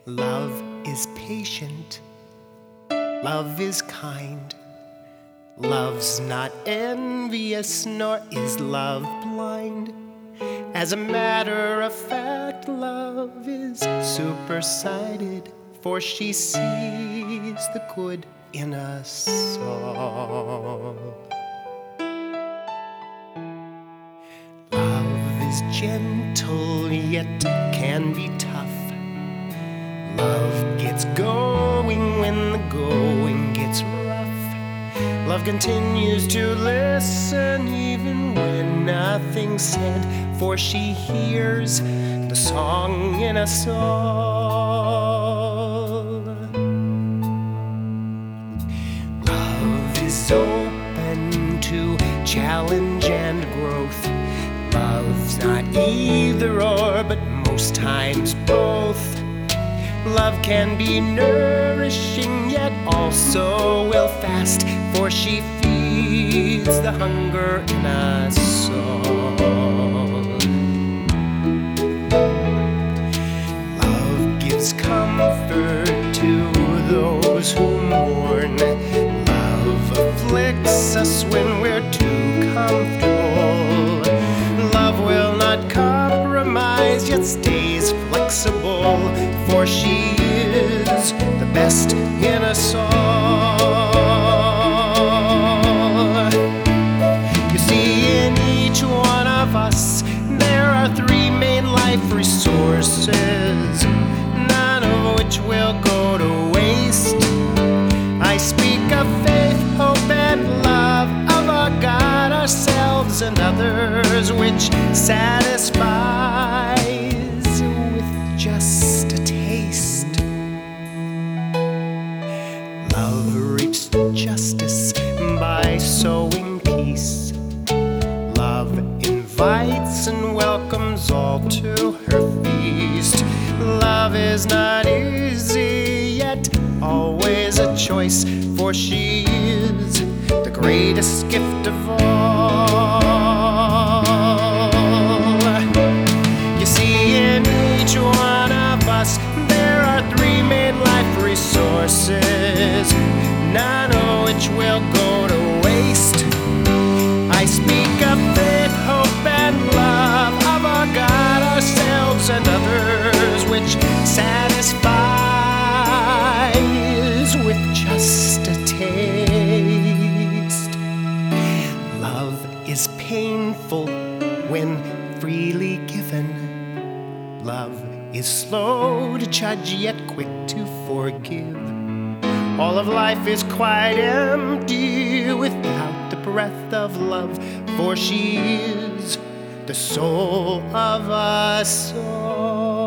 Love is patient, love is kind. Love's not envious, nor is love blind. As a matter of fact, love is super-sighted, for she sees the good in us all. Love is gentle, yet can be tough. Love gets going when the going gets rough. Love continues to listen even when nothing's said, for she hears the song in us all. Love is open to challenge and growth. Love's not either or, but most times both. Love can be nourishing, yet also will fast, for she feeds the hunger in us all. Love gives comfort to those who mourn. Love afflicts us when we're too comfortable. Love will not compromise, yet stays flexible, for she is the best in us all. You see, in each one of us there are three main life resources, none of which will go to waste. I speak of faith, hope, and love, of our God, ourselves, and others, which satisfies with just a taste. Love reaps justice by sowing peace. Love invites and welcomes all to her feast. Love is not easy, yet always a choice, for she is the greatest gift of all. You see, in each one of us there are three main life resources, none of which will go to waste. I speak of faith, hope, and love, of our God, ourselves, and others, which satisfies with just a taste. Love is painful when freely given. Love is slow to judge, yet quick to forgive. All of life is quite empty without the breath of love, for she is the soul of us all.